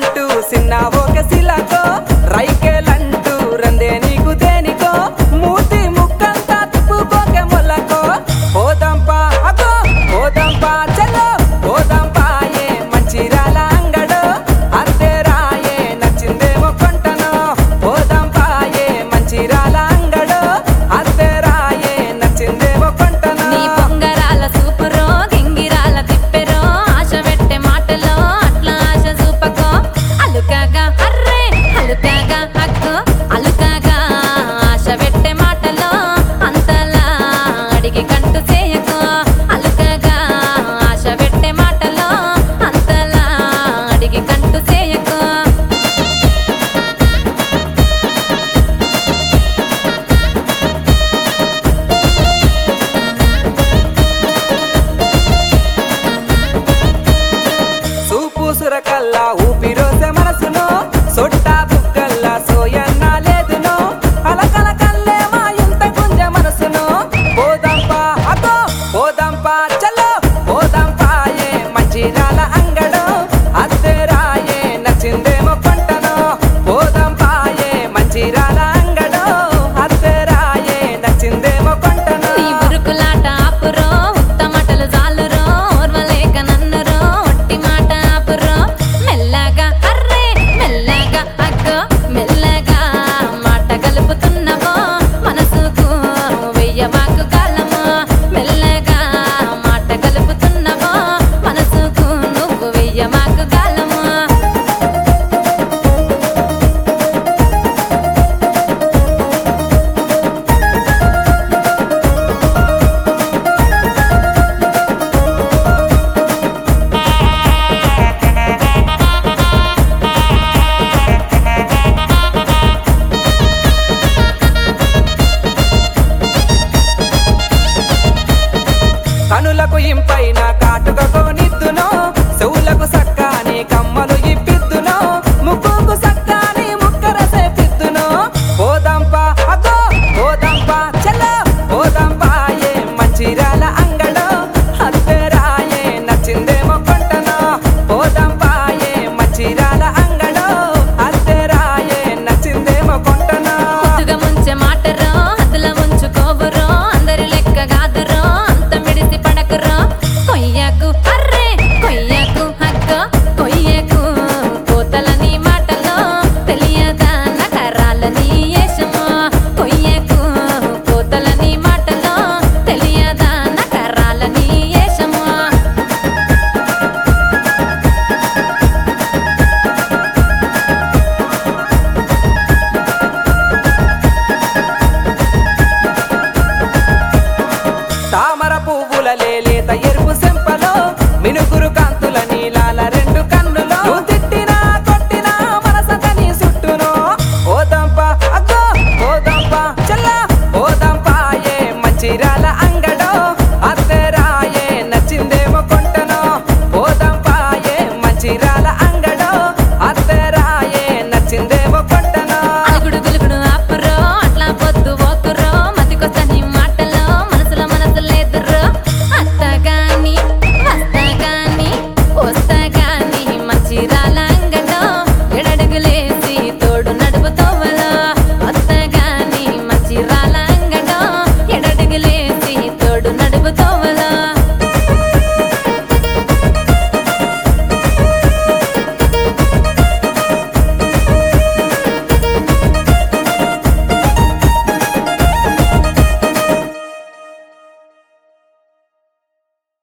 అంటూ సిన్న ఒక శిలకో రైకేలంటూ రందే నీకు దేనికో మూతి ముక్కంతా తిప్పుకోకే మొల్లకో పోదంపా అగో పోదంపా చలో పోదంపా ఏ మంచిరాల అంగడో అత్తేరాయే నచ్చిందేమో కొంటనో పోదంపా ఏ మంచిరాల అంగడో అత్తేరాయే నచ్చిందేమో కొంటనో నీ పొంగరాల సూపురో గింగిరాల తిప్పెరో ఆశ పెట్టే మాటలో అట్లా ఆశ చూపకో అలుకాగా అర్రే అలుకాగా అక్కో అలుకాగా ఆశ పెట్టే మాటలో అంతలా అడిగి కంటు చేయకో అలుకాగా ఆశ పెట్టే మాటలో అంతలా అడిగి కంటు చేయకో సూపు సురకల్లా ఊపిరో